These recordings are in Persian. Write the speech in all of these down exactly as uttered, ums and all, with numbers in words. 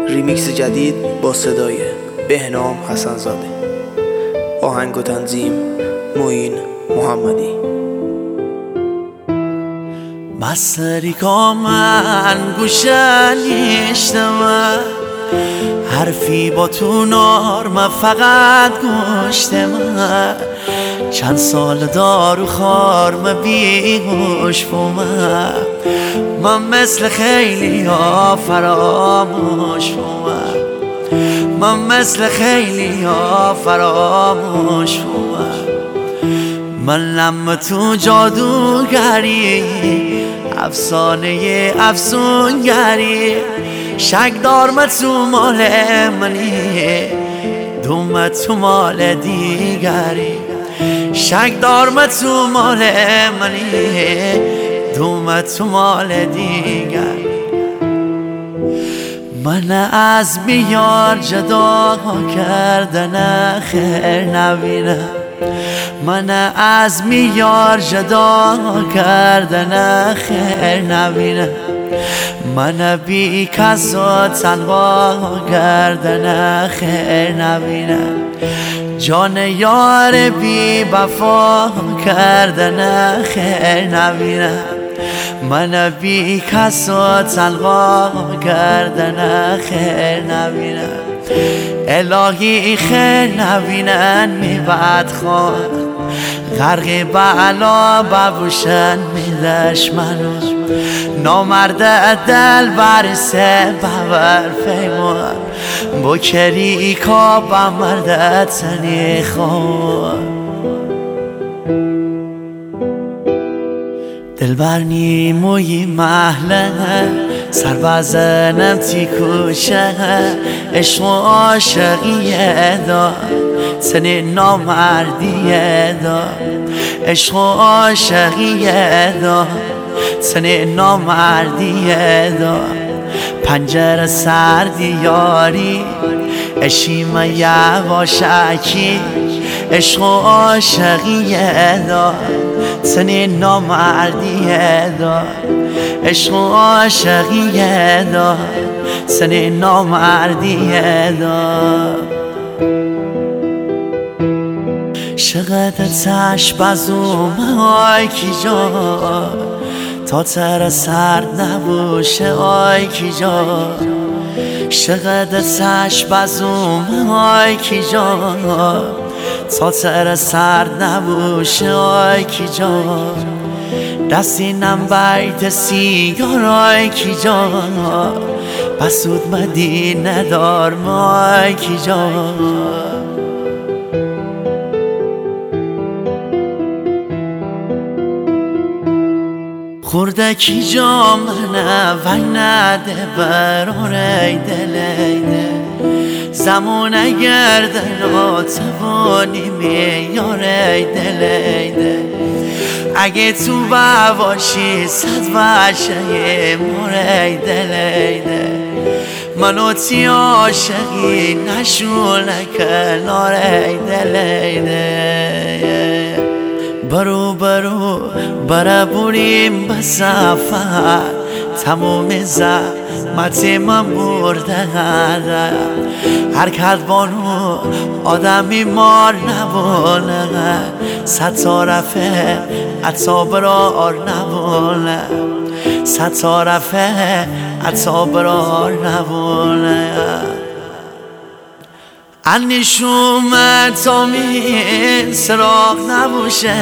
ریمیکس جدید با صدای بهنام حسن‌زاده. آهنگ و تنظیم معین محمدی. مستری که من گوشه نیشتم، حرفی با تو نارم فقط گوشتم. چند سال دارو خارم بیگوش بومم، من مثل خیلی ها فراموش بومم، من مثل خیلی ها فراموش بومم. من لم تو جادوگری، افسانه افسونگری، شک دارم تو مال منی، دوم تو مال دیگری. شک دارم تو مال منی، دوم تو مال دیگر. من از بیار جدا کردن خیر نبینم، من از میار جدا کردن خیر نبینم. من بی کس و تنها کردن خیر نبینم. جان یار بی وفا کردن خیر نبینم. من بی کس و تنها کردن خیر نبینم. الهی خیر نبینن میبد خواه، غرق بلا ببوشن می دشمنو. نامرد دل برسه ببر فیمون، بکری که بمرد تنی خواه. دل برنی موی محله، سر بزنم تی کوشه. عشق و عاشقیه دا، تنی نامردیه دا. عشق و عاشقیه دا، تنی نامردیه دا. پنجره سردی یاری، اشیم یواشکی. عشق و عاشقیه دا، تنی نامردیه دا. عشق و عاشقیه دا، تنی نامردیه دا. شقد تشب از اومه آی کی جا، تا تر سرد نبوشه آی کی جا. شقد تشب از اومه آی کی جا، تا تر سرد نبوشه آی کی جا. دستینم بیت سیگار آی کی جا، بسود مدینه دار آی کی جا. خورده کی جا منه وی نده براره دلیده. زمان گردن و توانی میاره دلیده. اگه تو باشی صد وشه موره دلیده. منو تی عاشقی نشونه کناره دلیده. برو برو برا بریم به سفر، تموم زحمت من برده غره. هر کدبانو آدمی مار نبونه، صد طرفه عطا برار نبونه. صد طرفه عطا برار نبونه. انیشوم تا می سراغ نبوشه،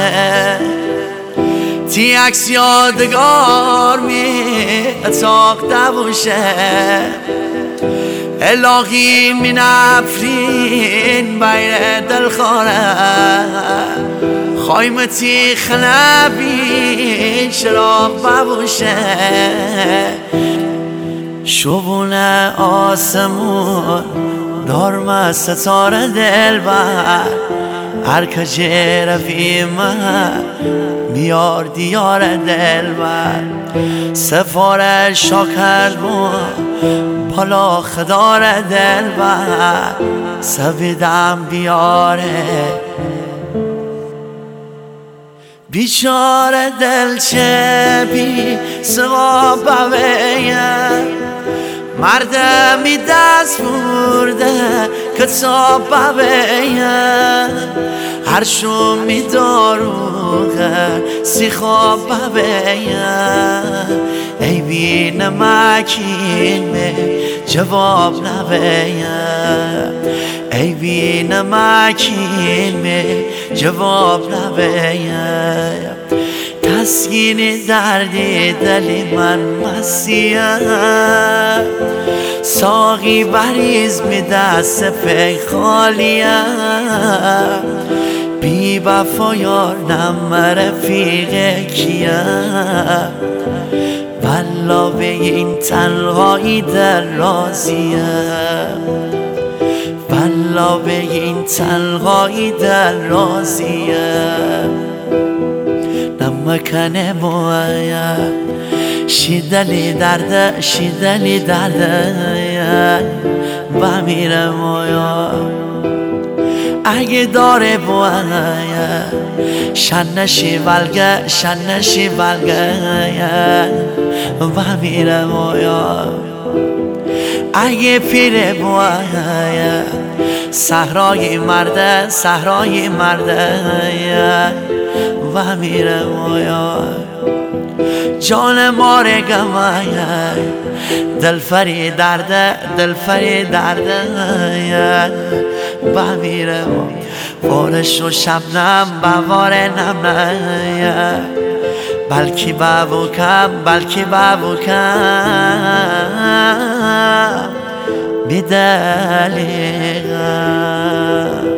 تی عکس یادگار می اتاق نبوشه. الهی می نفرین بین دلخواره، خایمتی خلبی شراغ ببوشه. شبون آسمون دارم ستاره دل بر، هر کجه رویم بیار دیار دل بر. سفارش شا کردم بالا خدار دل بر، سویدم بیاره بیچاره دل چه بی سواب بویم. مردمی دست برده کتاب ببین هر شو می داروغه سی خواب ببین ای بی نمکین جواب نبین ای بی نمکین جواب نبین تسکین دردی دلی من مسیح ساقی بریز می دست پی خالیه بی وفا یار نم رفیق کیه والا به این تنهایی در رازیه والا به این تنهایی در رازیه نمکنه مویا شیدلی درده شیدلی درده و میره مویا اگه داره بویا شنشی ولگه شنشی ولگه و میره مویا اگه پیره بویا صحرای مرده صحرای مرده و میره مویا جان ماره گمایه دل فری درده دل فری درده و میره بارش و شبنم بوار نم نه بلکی بابوکم بلکی بابوکم بیدلیغم